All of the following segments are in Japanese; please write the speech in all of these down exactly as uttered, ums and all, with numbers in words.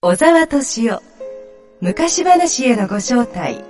小沢敏夫昔話へのご招待。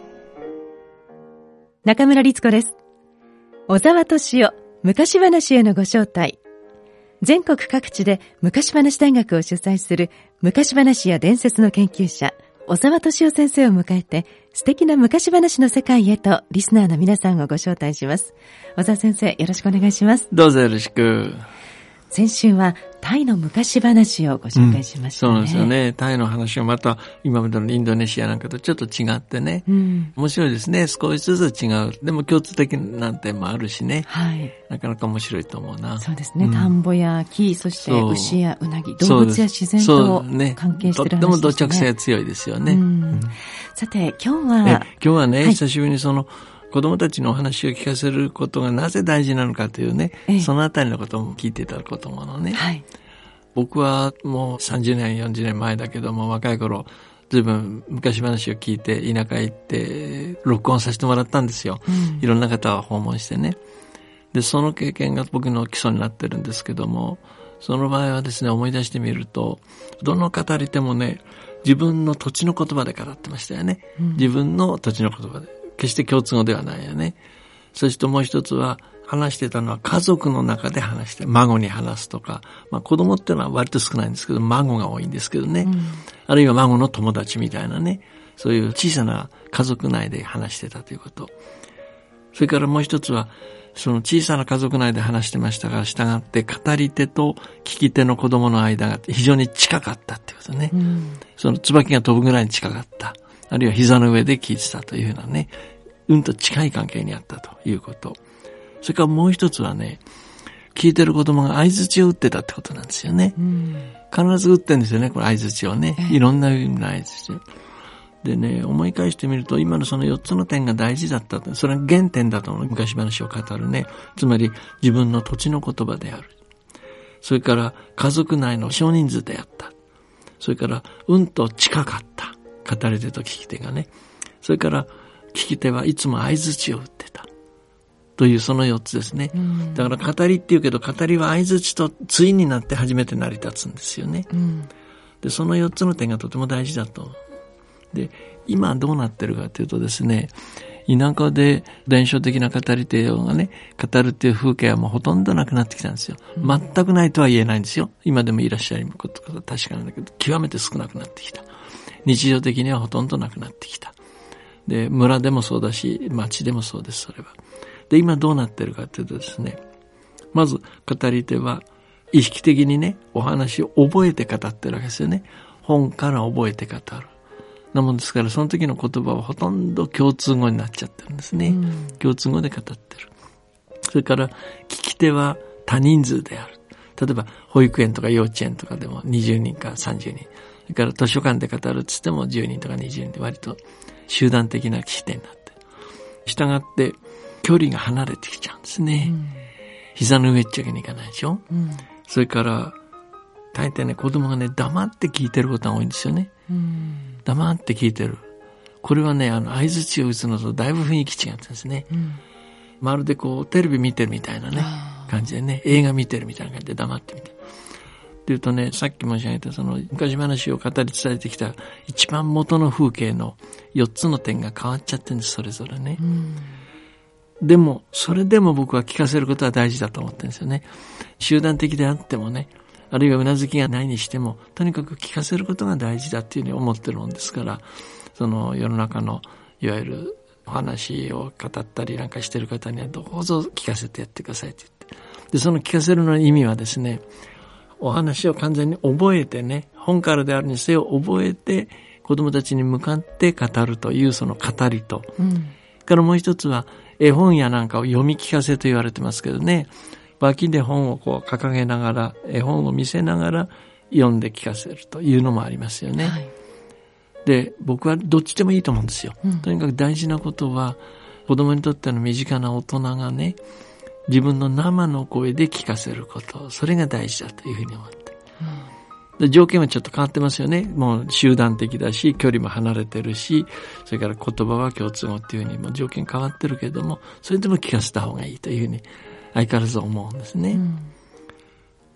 中村律子です。小沢敏夫昔話へのご招待。全国各地で昔話大学を主催する昔話や伝説の研究者小沢敏夫先生を迎えて、素敵な昔話の世界へとリスナーの皆さんをご招待します。小沢先生、よろしくお願いします。 どうぞよろしく。 先週はタイの昔話をご紹介しましたね、 うん、そうなんですよね。タイの話はまた今までのインドネシアなんかとちょっと違ってね、うん、面白いですね。少しずつ違う。でも共通的な点もあるしね、はい、なかなか面白いと思うな。 そうですね、うん、田んぼや木、そして牛やウナギ、動物や自然と関係している話ですね。とっても土着性強いですよね、うんうん、 さて今日は今日はね、はい、久しぶりにその子供たちのお話を聞かせることがなぜ大事なのかというね、ええ、そのあたりのことも聞いていただこうと思うのね、はい、僕はもうさんじゅうねんよんじゅうねんまえだけども、若い頃ずいぶん昔話を聞いて田舎へ行って録音させてもらったんですよ、うん、いろんな方を訪問してね。でその経験が僕の基礎になってるんですけども、その場合はですね、思い出してみると、どの語り手もね、自分の土地の言葉で語ってましたよね、うん、自分の土地の言葉で、決して共通語ではないよね。そしてもう一つは、話してたのは家族の中で話して、孫に話すとか、まあ子供っていうのは割と少ないんですけど、孫が多いんですけどね、うん、あるいは孫の友達みたいなね、そういう小さな家族内で話してたということ。それからもう一つは、その小さな家族内で話してましたが、従って語り手と聞き手の子供の間が非常に近かったっていうことね、うん、その椿が飛ぶぐらいに近かった、あるいは膝の上で聞いてたというようなね、うんと近い関係にあったということ。それからもう一つはね、聞いてる子供が相槌を打ってたってことなんですよね、うん、必ず打ってるんですよね、これ相槌をね、いろんな意味の相槌でね、思い返してみると今のそのよっつの点が大事だったと。それが原点だと思う。昔話を語るね、つまり自分の土地の言葉である。それから家族内の少人数であった。それからうんと近かった、語り手と聞き手がね。それから聞き手はいつも相槌を打ってたという、そのよっつですね。だから語りって言うけど、語りは相槌と対になって初めて成り立つんですよね。でそのよっつの点がとても大事だと。で今どうなってるかというとですね、田舎で伝承的な語り手がね語るっていう風景はもうほとんどなくなってきたんですよ。全くないとは言えないんですよ。今でもいらっしゃることが確かなんだけど、極めて少なくなってきた。日常的にはほとんどなくなってきた。で村でもそうだし町でもそうです。それはで今どうなってるかというとですね、まず語り手は意識的にねお話を覚えて語ってるわけですよね。本から覚えて語るなもんですから、その時の言葉はほとんど共通語になっちゃってるんですね、うん、共通語で語ってる。それから聞き手は多人数である。例えば保育園とか幼稚園とかでもにじゅうにんかさんじゅうにん、それから図書館で語るっつってもじゅうにんとかにじゅうにんで割と集団的な聞き手になって、従って距離が離れてきちゃうんですね、うん、膝の上っちゃけにいかないでしょ、うん、それから大抵ね、子供がね黙って聞いてることが多いんですよね、うん、黙って聞いてる。これはね、あの相槌を打つのとだいぶ雰囲気違うんですね、うん、まるでこうテレビ見てるみたいなね感じでね、映画見てるみたいな感じで黙ってみてっていうとね、さっき申し上げたその昔話を語り伝えてきた一番元の風景のよっつの点が変わっちゃってるんです、それぞれね、うん、でもそれでも僕は聞かせることは大事だと思ってるんですよね。集団的であってもね、あるいはうなずきがないにしても、とにかく聞かせることが大事だっていうふうに思ってるもんですから、その世の中のいわゆるお話を語ったりなんかしてる方にはどうぞ聞かせてやってくださいって言って、でその聞かせるの意味はですね、お話を完全に覚えてね、本からであるにせよ覚えて子供たちに向かって語るというその語りと、うん、からもう一つは絵本やなんかを読み聞かせと言われてますけどね、脇で本をこう掲げながら絵本を見せながら読んで聞かせるというのもありますよね、はい、で僕はどっちでもいいと思うんですよ、うん、とにかく大事なことは子供にとっての身近な大人がね、自分の生の声で聞かせること、それが大事だというふうに思って、うん、で条件はちょっと変わってますよね。もう集団的だし距離も離れてるし、それから言葉は共通語っていうふうにも条件変わってるけども、それでも聞かせた方がいいというふうに相変わらず思うんですね、うん、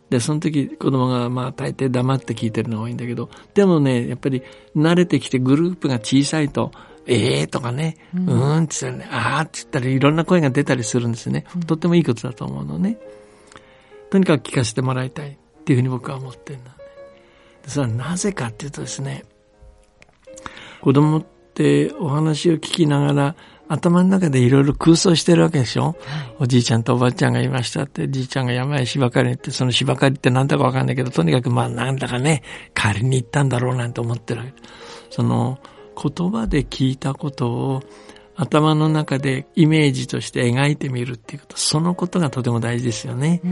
で、その時子供がまあ大抵黙って聞いてるのが多いんだけど、でもね、やっぱり慣れてきてグループが小さいと、ええーとかね、うん、うーんって言ったらね、あーって言ったらいろんな声が出たりするんですね。とってもいいことだと思うのね。とにかく聞かせてもらいたいっていうふうに僕は思ってるんだね。でそれはなぜかっていうとですね、子供ってお話を聞きながら頭の中でいろいろ空想してるわけでしょ、はい、おじいちゃんとおばあちゃんがいましたって、じいちゃんが山へ芝刈りに行って、その芝刈りってなんだかわかんないけど、とにかくまあなんだかね、刈りに行ったんだろうなんて思ってるわけ。その言葉で聞いたことを頭の中でイメージとして描いてみるっていうこと、そのことがとても大事ですよね。うん、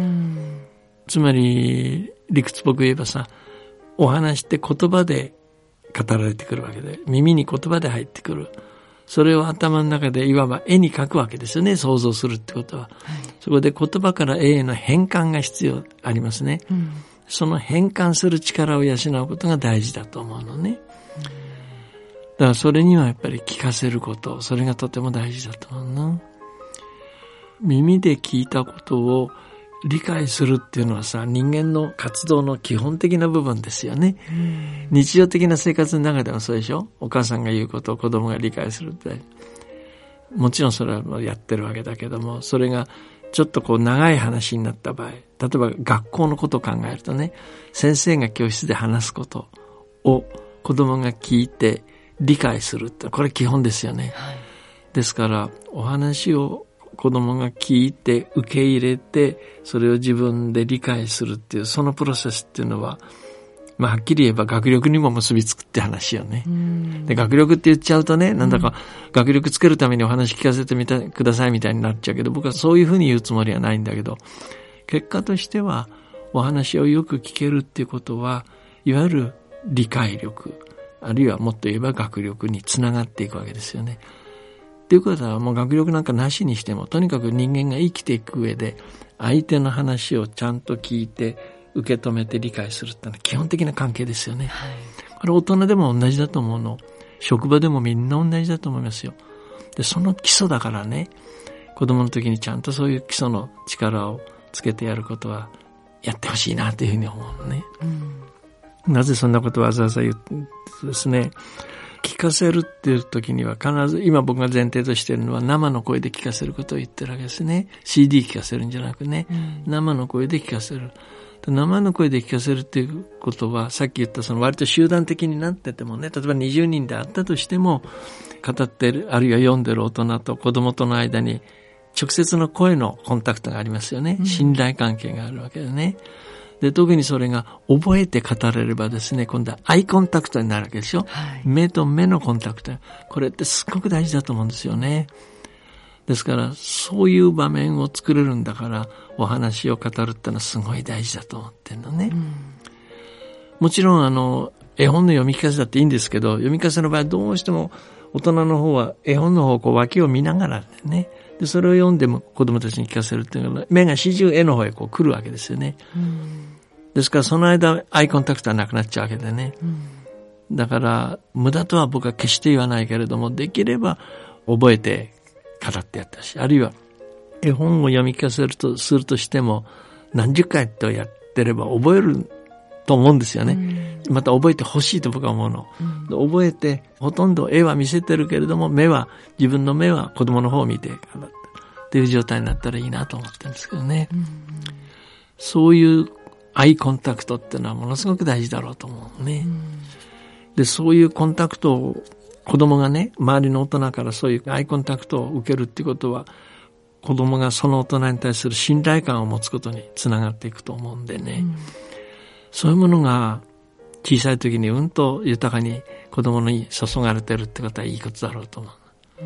つまり理屈っぽく言えばさ、お話って言葉で語られてくるわけで、耳に言葉で入ってくる。それを頭の中でいわば絵に描くわけですよね、想像するってことは。はい、そこで言葉から絵への変換が必要ありますね。うん、その変換する力を養うことが大事だと思うのね。うん、だからそれにはやっぱり聞かせること、それがとても大事だと思うな。耳で聞いたことを理解するっていうのはさ、人間の活動の基本的な部分ですよね。うん、日常的な生活の中でもそうでしょ。お母さんが言うことを子供が理解するって。もちろんそれはやってるわけだけども、それがちょっとこう長い話になった場合、例えば学校のことを考えるとね、先生が教室で話すことを子供が聞いて理解するって、これ基本ですよね。はい、ですからお話を子供が聞いて受け入れて、それを自分で理解するっていうそのプロセスっていうのは、まあはっきり言えば学力にも結びつくって話よね。で、学力って言っちゃうとね、なんだか学力つけるためにお話聞かせてみてくださいみたいになっちゃうけど、僕はそういうふうに言うつもりはないんだけど、結果としてはお話をよく聞けるっていうことは、いわゆる理解力、あるいはもっと言えば学力につながっていくわけですよね。ということはもう学力なんかなしにしても、とにかく人間が生きていく上で相手の話をちゃんと聞いて受け止めて理解するってのは基本的な関係ですよね。はい、これ大人でも同じだと思うの。職場でもみんな同じだと思いますよ。で、その基礎だからね、子供の時にちゃんとそういう基礎の力をつけてやることはやってほしいなというふうに思うのね。うん、なぜそんなことをわざわざ言うとですね、聞かせるっていう時には必ず、今僕が前提としているのは生の声で聞かせることを言ってるわけですね。シーディー 聞かせるんじゃなくね、うん、生の声で聞かせる。生の声で聞かせるっていうことは、さっき言ったその割と集団的になっててもね、例えばにじゅうにんであったとしても、語ってる、あるいは読んでる大人と子供との間に直接の声のコンタクトがありますよね。うん、信頼関係があるわけでね。で、特にそれが覚えて語れればですね、今度はアイコンタクトになるわけでしょ。はい、目と目のコンタクト。これってすっごく大事だと思うんですよね。ですから、そういう場面を作れるんだから、お話を語るってのはすごい大事だと思ってるのね。うん、もちろん、あの、絵本の読み聞かせだっていいんですけど、読み聞かせの場合どうしても大人の方は絵本の方をこう脇を見ながらね、で、それを読んでも子供たちに聞かせるっていうのは、目が始終絵の方へこう来るわけですよね。うん、ですからその間アイコンタクトはなくなっちゃうわけでね。うん、だから無駄とは僕は決して言わないけれども、できれば覚えて語ってやったし、あるいは絵本を読み聞かせるとするとしても何十回とやってれば覚えると思うんですよね。うん、また覚えてほしいと僕は思うの。うん、覚えてほとんど絵は見せてるけれども、目は自分の目は子供の方を見て語ってっていう状態になったらいいなと思ってるんですけどね。うん、そういうアイコンタクトってのはものすごく大事だろうと思うね。うん、で、そういうコンタクトを子供がね、周りの大人からそういうアイコンタクトを受けるっていうことは、子供がその大人に対する信頼感を持つことにつながっていくと思うんでね。うん、そういうものが小さい時にうんと豊かに子供に注がれてるってことはいいことだろうと思う。うん、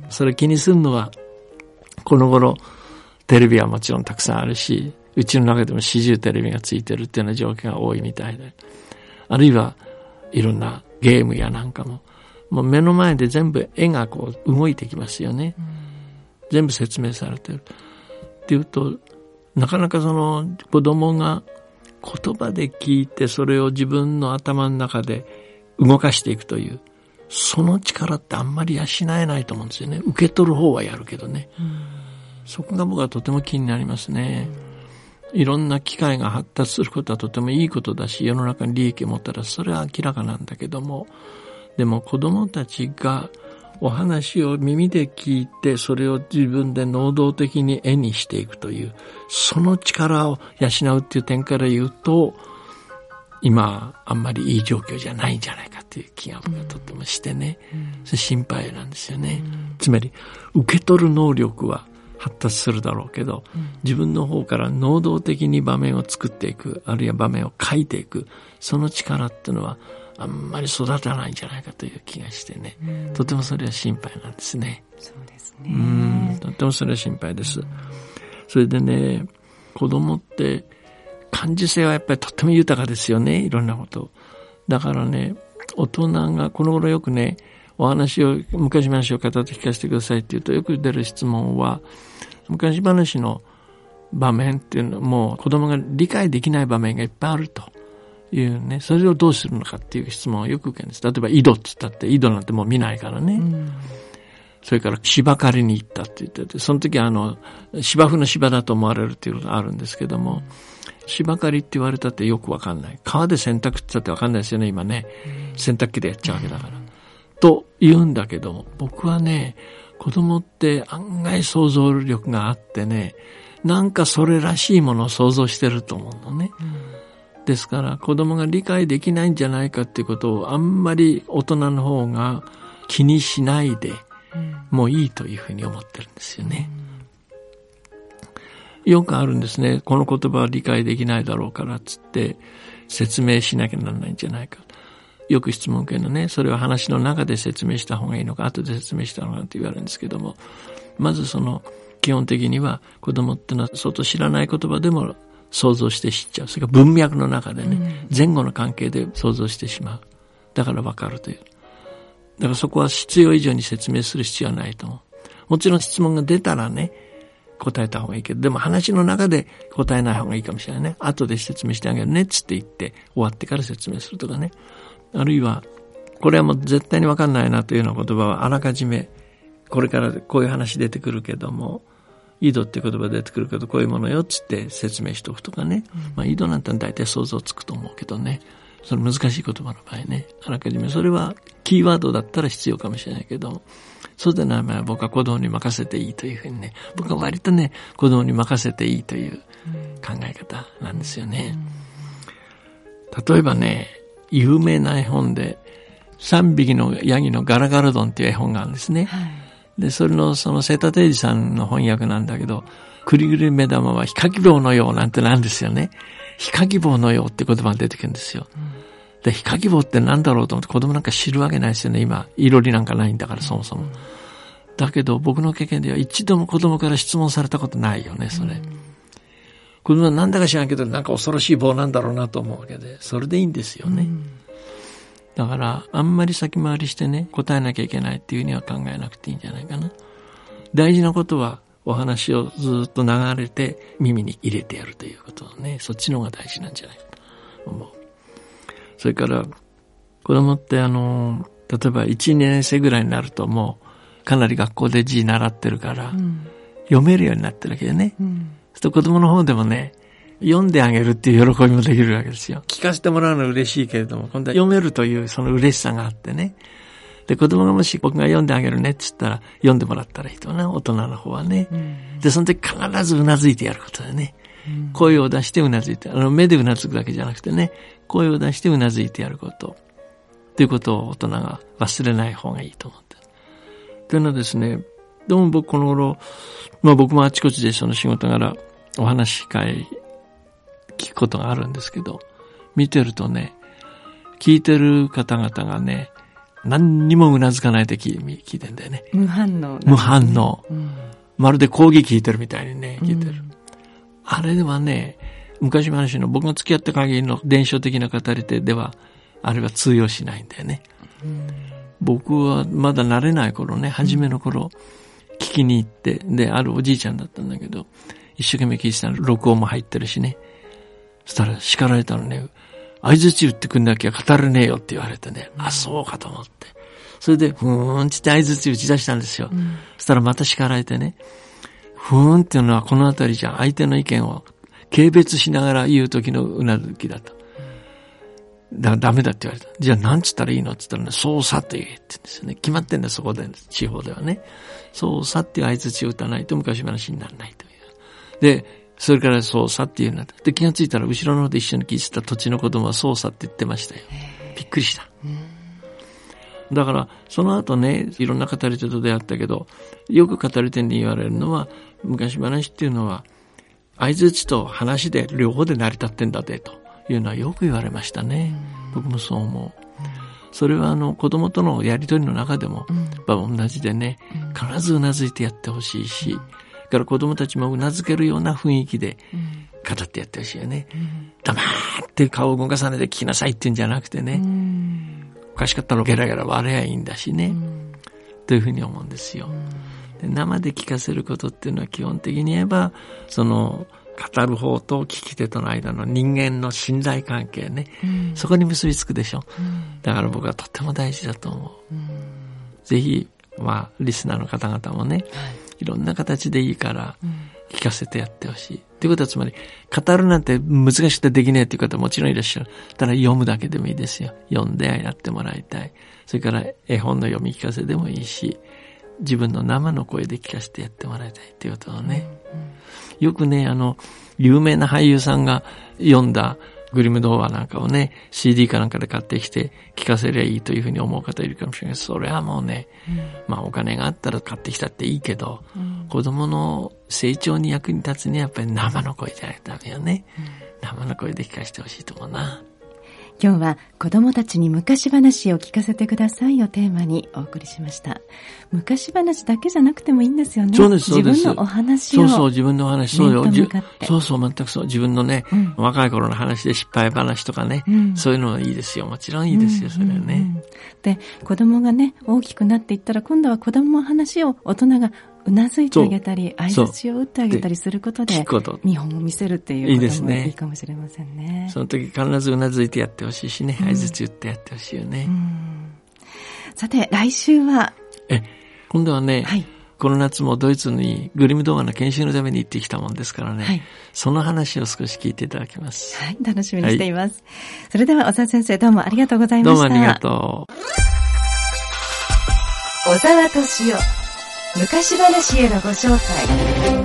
それ気にするのは、この頃テレビはもちろんたくさんあるし、うちの中でも始終テレビがついてるっていうような状況が多いみたいで、あるいはいろんなゲームやなんかも、もう目の前で全部絵がこう動いてきますよね。うん、全部説明されてるっていうと、なかなかその子供が言葉で聞いてそれを自分の頭の中で動かしていくという、その力ってあんまり養えないと思うんですよね。受け取る方はやるけどね。うん、そこが僕はとても気になりますね。 いろんな機械が発達することはとてもいいことだし、世の中に利益を持ったらそれは明らかなんだけども、でも子供たちがお話を耳で聞いて、それを自分で能動的に絵にしていくという、その力を養うっていう点から言うと、今あんまりいい状況じゃないんじゃないかっていう気がとってもしてね、うん、それ心配なんですよね、うん、つまり受け取る能力は発達するだろうけど、うん、自分の方から能動的に場面を作っていく、あるいは場面を書いていく、その力っていうのはあんまり育たないんじゃないかという気がしてね、うん、とてもそれは心配なんですね。 そうですね。 うん、とてもそれは心配です、うん、それでね、子供って感受性はやっぱりとっても豊かですよね、いろんなこと。だからね、大人がこの頃よくね、お話を、昔話を語って聞かせてくださいって言うとよく出る質問は、昔話の場面っていうのはもう子供が理解できない場面がいっぱいあるというね、それをどうするのかっていう質問をよく受けるんです。例えば井戸って言ったって井戸なんてもう見ないからね。うん、それから芝刈りに行ったって言ってて、その時はあの芝生の芝だと思われるっていうことがあるんですけども、芝刈りって言われたってよくわかんない。川で洗濯って言ったってわかんないですよね、今ね。洗濯機でやっちゃうわけだから。と言うんだけども、僕はね、子供って案外想像力があってね、なんかそれらしいものを想像してると思うのね。うん、ですから子供が理解できないんじゃないかっていうことをあんまり大人の方が気にしないで、うん、もういいというふうに思ってるんですよね。うん、よくあるんですね。この言葉は理解できないだろうからっつって説明しなきゃならないんじゃないか。よく質問を受けるのね。それは話の中で説明した方がいいのか、後で説明したのかって言われるんですけども、まずその基本的には子供ってのは相当知らない言葉でも想像して知っちゃう。それから文脈の中でね、前後の関係で想像してしまう。だから分かるという。だからそこは必要以上に説明する必要はないと思う。もちろん質問が出たらね、答えた方がいいけど、でも話の中で答えない方がいいかもしれないね。後で説明してあげるねっつって言って終わってから説明するとかね。あるいはこれはもう絶対に分かんないなというような言葉はあらかじめこれからこういう話出てくるけども、井戸っていう言葉出てくるけどこういうものよっつって説明しておくとかね。うん、まあ井戸なんて大体想像つくと思うけどね。その難しい言葉の場合ね、あらかじめそれはキーワードだったら必要かもしれないけど、そうでない場合は僕は子供に任せていいというふうにね、僕は割とね子供に任せていいという考え方なんですよね。うん、例えばね、有名な絵本でさんびきのヤギのガラガラドンっていう絵本があるんですね。はい、でそれのその瀬田定治さんの翻訳なんだけど、くりぐり目玉はヒカキ棒のようなんてなんですよね。ヒカキ棒のようって言葉が出てくるんですよ。うん、でヒカキ棒ってなんだろうと思って子供なんか知るわけないですよね。今いろりなんかないんだからそもそも。うん、だけど僕の経験では一度も子供から質問されたことないよね、それ。うん、子供はなんだか知らんけどなんか恐ろしい棒なんだろうなと思うわけで、それでいいんですよね。うん、だからあんまり先回りしてね答えなきゃいけないっていうには考えなくていいんじゃないかな。大事なことはお話をずっと流れて耳に入れてやるということをね、そっちの方が大事なんじゃないかと思う。それから子供ってあの例えばいち、にねん生ぐらいになるともうかなり学校で字習ってるから、うん、読めるようになってるわけでね。うん、そうすると子供の方でもね読んであげるっていう喜びもできるわけですよ。聞かせてもらうのは嬉しいけれども、今度は読めるというその嬉しさがあってね。で、子供がもし僕が読んであげるねって言ったら、読んでもらったらいいとな、大人の方はね。うん、で、その時必ずうなずいてやることでね。うん、声を出してうなずいて、あの、目でうなずくだけじゃなくてね、声を出してうなずいてやること。ということを大人が忘れない方がいいと思ってる。というのはですね、どうも僕この頃、まあ僕もあちこちでその仕事柄、お話し会、聞くことがあるんですけど、見てるとね、聞いてる方々がね、何にもうなずかないで聞いてんだよね。 無反応、ね。 無反応、うん。まるで講義聞いてるみたいにね、聞いてる。うん、あれではね、昔話の僕が付き合った限りの伝承的な語り手では、あれは通用しないんだよね。うん、僕はまだ慣れない頃ね、初めの頃、聞きに行って、で、あるおじいちゃんだったんだけど、一生懸命聞いてたら録音も入ってるしね。そしたら叱られたのね、相槌打ってくんなきゃ語れねえよって言われてね、うん、あ、そうかと思って。それで、ふーんって相槌打ち出したんですよ。うん、そしたらまた叱られてね、ふーんっていうのはこのあたりじゃ相手の意見を軽蔑しながら言う時のうなずきだと。だからダメだって言われた。じゃあ何つったらいいのって言ったらね、そうさって言えって言うんですよね。決まってんだそこで、地方ではね。そうさっていう相槌を打たないと昔話にならないという。で、それからそうさって言うんだ。で、気がついたら後ろの方で一緒に聞いてた土地の子供はそうさって言ってましたよ。びっくりした。だから、その後ね、いろんな語り手と出会ったけど、よく語り手に言われるのは、昔話っていうのは、相槌と話で両方で成り立ってんだで、というのはよく言われましたね。僕もそう思う。それはあの、子供とのやりとりの中でも、やっぱ同じでね、必ずうなずいてやってほしいし、だから子供たちもうなずけるような雰囲気で語ってやってほしいよね。黙って顔を動かさないで聞きなさいって言うんじゃなくてね、おかしかったらゲラゲラ笑えばいいんだしね、というふうに思うんですよ。で、生で聞かせることっていうのは基本的に言えば、その語る方と聞き手との間の人間の信頼関係ね、そこに結びつくでしょ。だから僕はとっても大事だと思う。ぜひ、まあ、リスナーの方々もね、いろんな形でいいから聞かせてやってほしい。ということはつまり、語るなんて難しくてできないっていう方はもちろんいらっしゃる。ただ読むだけでもいいですよ。読んでやってもらいたい。それから絵本の読み聞かせでもいいし、自分の生の声で聞かせてやってもらいたいっていうことをね。よくね、あの、有名な俳優さんが読んだグリム童話なんかをね、シーディー かなんかで買ってきて聞かせりゃいいというふうに思う方いるかもしれない。それはもうね、うん、まあお金があったら買ってきたっていいけど、うん、子供の成長に役に立つにはやっぱり生の声じゃないとダメよね。うん、生の声で聞かせてほしいと思うな。 今日は子供たちに昔話を聞かせてくださいをテーマにお送りしました。昔話だけじゃなくてもいいんですよね。 そうです、そうです。 自分のお話を。 そうそう、自分のお話、そうよ。そうそう、全くそう。自分のね、 うん、 若い頃の話で失敗話とかね、うん、そういうのはいいですよ。もちろんいいですよ、それはね。うんうんうん、 で、子供がね、大きくなっていったら、今度は子供の話を大人がうなずいてあげたり、相槌を打ってあげたりすることで、見本を見せるっていうこともいいかもしれませんね。いいですね。 その時必ずうなずいてやってほしいしね、相槌打ってやってほしいよね。 うんうん、さて、来週はえ、今度はね、 はい、 この夏もドイツにグリム童話の研修のために行ってきたもんですからね、はい、その話を少し聞いていただきます。 はい、楽しみにしています。はい、それでは小沢先生、どうもありがとうございました。 どうもありがとう。 小沢敏夫、昔話へのご招待。